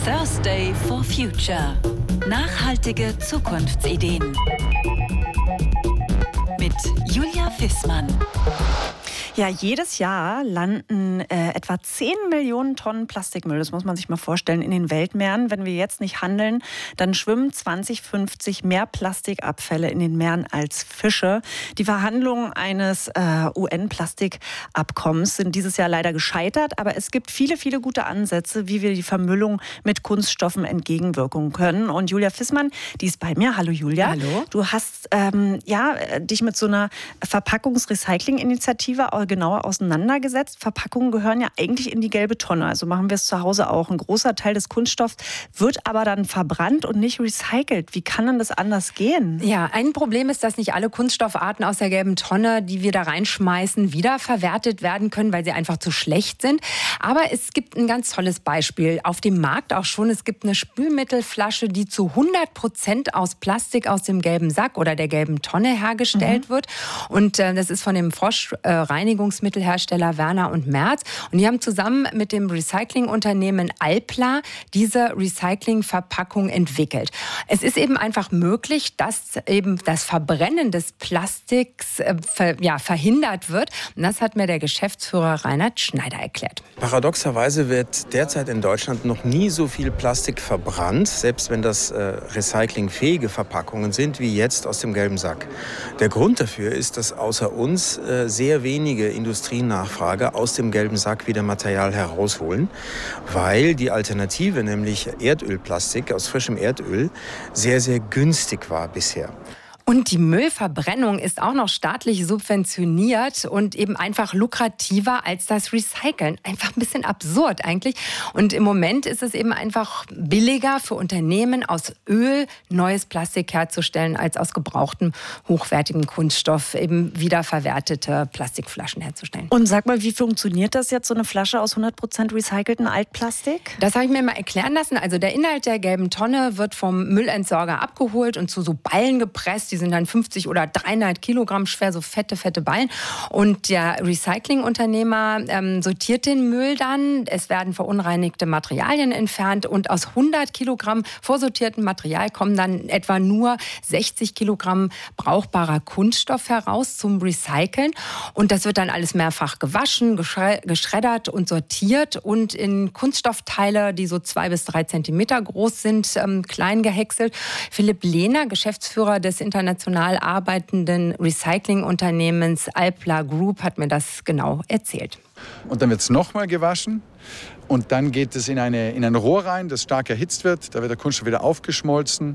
Thursday for Future. Nachhaltige Zukunftsideen. Mit Julia Fissmann. Ja, jedes Jahr landen etwa 10 Millionen Tonnen Plastikmüll, das muss man sich mal vorstellen, in den Weltmeeren. Wenn wir jetzt nicht handeln, dann schwimmen 2050 mehr Plastikabfälle in den Meeren als Fische. Die Verhandlungen eines UN-Plastikabkommens sind dieses Jahr leider gescheitert, aber es gibt viele, viele gute Ansätze, wie wir die Vermüllung mit Kunststoffen entgegenwirken können. Und Julia Fissmann, die ist bei mir. Hallo Julia. Hallo. Du hast dich mit so einer Verpackungsrecycling-Initiative genauer auseinandergesetzt. Verpackungen gehören ja eigentlich in die gelbe Tonne. Also machen wir es zu Hause auch. Ein großer Teil des Kunststoffs wird aber dann verbrannt und nicht recycelt. Wie kann denn das anders gehen? Ja, ein Problem ist, dass nicht alle Kunststoffarten aus der gelben Tonne, die wir da reinschmeißen, wiederverwertet werden können, weil sie einfach zu schlecht sind. Aber es gibt ein ganz tolles Beispiel. Auf dem Markt auch schon. Es gibt eine Spülmittelflasche, die zu 100% aus Plastik aus dem gelben Sack oder der gelben Tonne hergestellt wird. Und das ist von dem Reinigungsmittelhersteller Werner und Merz. Und die haben zusammen mit dem Recyclingunternehmen Alpla diese Recyclingverpackung entwickelt. Es ist eben einfach möglich, dass eben das Verbrennen des Plastiks verhindert wird. Und das hat mir der Geschäftsführer Reinhard Schneider erklärt. Paradoxerweise wird derzeit in Deutschland noch nie so viel Plastik verbrannt, selbst wenn das recyclingfähige Verpackungen sind, wie jetzt aus dem gelben Sack. Der Grund dafür ist, dass außer uns sehr wenige Industrienachfrage aus dem gelben Sack wieder Material herausholen, weil die Alternative, nämlich Erdölplastik aus frischem Erdöl, sehr, sehr günstig war bisher. Und die Müllverbrennung ist auch noch staatlich subventioniert und eben einfach lukrativer als das Recyceln. Einfach ein bisschen absurd eigentlich. Und im Moment ist es eben einfach billiger für Unternehmen, aus Öl neues Plastik herzustellen, als aus gebrauchtem, hochwertigem Kunststoff eben wiederverwertete Plastikflaschen herzustellen. Und sag mal, wie funktioniert das jetzt, so eine Flasche aus 100% recyceltem Altplastik? Das habe ich mir mal erklären lassen. Also der Inhalt der gelben Tonne wird vom Müllentsorger abgeholt und zu so Ballen gepresst. Die sind dann 50 oder 300 Kilogramm schwer, so fette Ballen. Und der Recyclingunternehmer sortiert den Müll dann. Es werden verunreinigte Materialien entfernt und aus 100 Kilogramm vorsortiertem Material kommen dann etwa nur 60 Kilogramm brauchbarer Kunststoff heraus zum Recyceln. Und das wird dann alles mehrfach gewaschen, geschreddert und sortiert und in Kunststoffteile, die so 2 bis 3 Zentimeter groß sind, klein gehäckselt. Philipp Lehner, Geschäftsführer des international arbeitenden Recyclingunternehmens Alpla Group, hat mir das genau erzählt. Und dann wird es nochmal gewaschen und dann geht es in ein Rohr rein, das stark erhitzt wird. Da wird der Kunststoff wieder aufgeschmolzen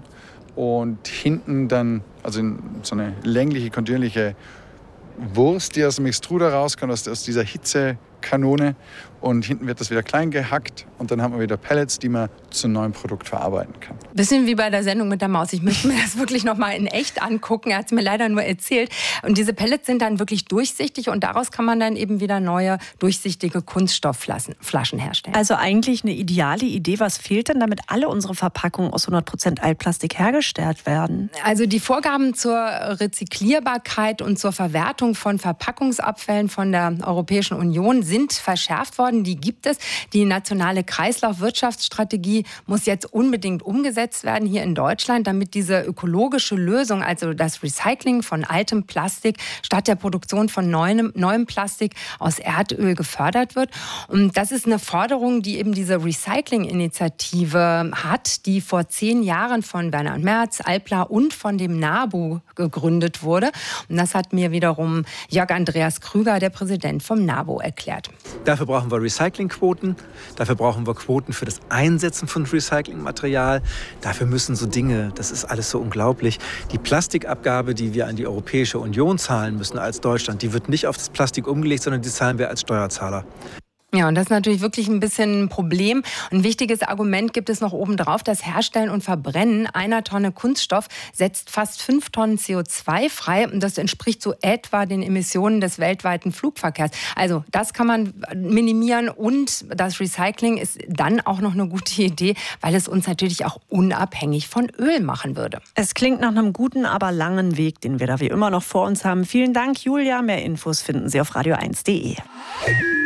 und hinten dann, also in so eine längliche, kontinuierliche Wurst, die aus dem Extruder rauskommt, aus dieser Hitzekanone. Und hinten wird das wieder klein gehackt und dann haben wir wieder Pellets, die man zu einem neuen Produkt verarbeiten kann. Bisschen wie bei der Sendung mit der Maus. Ich möchte mir das wirklich noch mal in echt angucken. Er hat es mir leider nur erzählt. Und diese Pellets sind dann wirklich durchsichtig und daraus kann man dann eben wieder neue, durchsichtige Kunststoffflaschen herstellen. Also eigentlich eine ideale Idee. Was fehlt denn, damit alle unsere Verpackungen aus 100% Altplastik hergestellt werden? Also die Vorgaben zur Rezyklierbarkeit und zur Verwertung von Verpackungsabfällen von der Europäischen Union sind verschärft worden. Die gibt es. Die nationale Kreislaufwirtschaftsstrategie muss jetzt unbedingt umgesetzt werden hier in Deutschland, damit diese ökologische Lösung, also das Recycling von altem Plastik statt der Produktion von neuem Plastik aus Erdöl gefördert wird. Und das ist eine Forderung, die eben diese Recycling-Initiative hat, die vor 10 Jahren von Werner und Merz, Alpla und von dem NABU gegründet wurde. Und das hat mir wiederum Jörg Andreas Krüger, der Präsident vom NABU, erklärt. Dafür brauchen wir Recyclingquoten, dafür brauchen wir Quoten für das Einsetzen von Recyclingmaterial. Dafür müssen so Dinge, das ist alles so unglaublich, die Plastikabgabe, die wir an die Europäische Union zahlen müssen als Deutschland, die wird nicht auf das Plastik umgelegt, sondern die zahlen wir als Steuerzahler. Ja, und das ist natürlich wirklich ein bisschen ein Problem. Ein wichtiges Argument gibt es noch obendrauf. Das Herstellen und Verbrennen einer Tonne Kunststoff setzt fast 5 Tonnen CO2 frei. Und das entspricht so etwa den Emissionen des weltweiten Flugverkehrs. Also das kann man minimieren. Und das Recycling ist dann auch noch eine gute Idee, weil es uns natürlich auch unabhängig von Öl machen würde. Es klingt nach einem guten, aber langen Weg, den wir da wie immer noch vor uns haben. Vielen Dank, Julia. Mehr Infos finden Sie auf radio1.de.